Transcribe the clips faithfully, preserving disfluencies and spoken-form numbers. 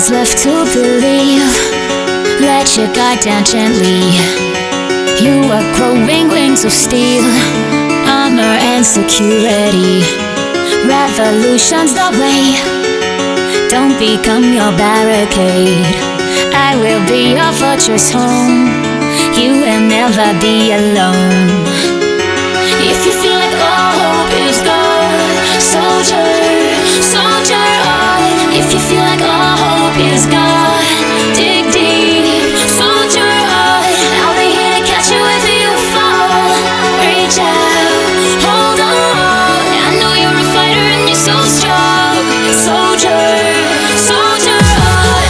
is left to believe. Let your guard down gently. You are growing wings of steel, armor and security. Revolution's the way. Don't become your barricade. I will be your fortress home. You will never be alone. If you feel like all hope is gone, soldier, soldier on. If you feel like all hope is gone, dig deep, soldier on. I'll be here to catch you if you fall. Reach out, hold on. I know you're a fighter and you're so strong. Soldier, soldier on.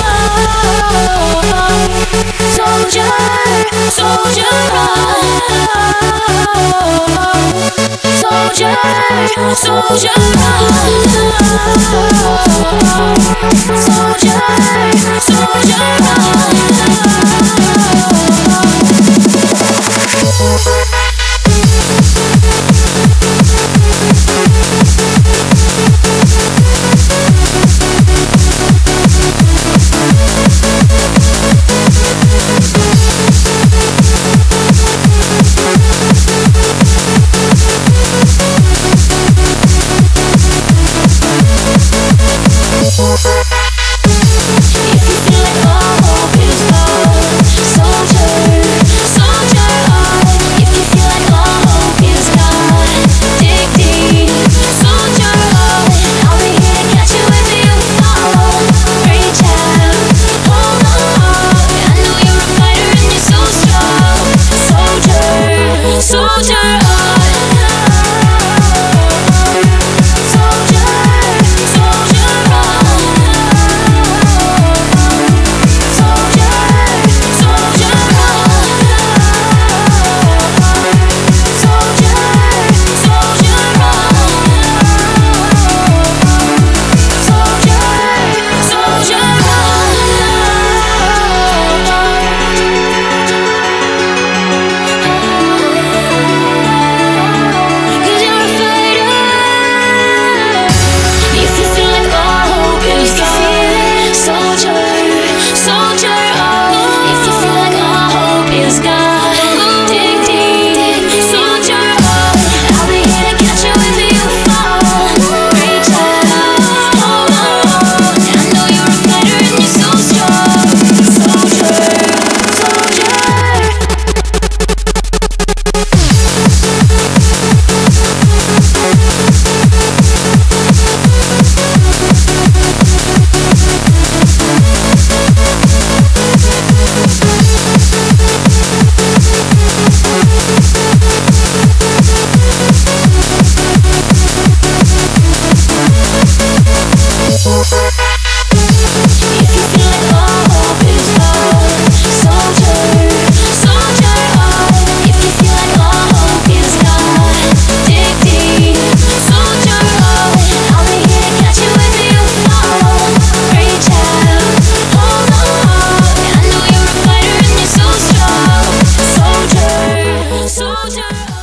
Soldier, soldier on. Soldier, soldier on. Soldier, soldier soldier.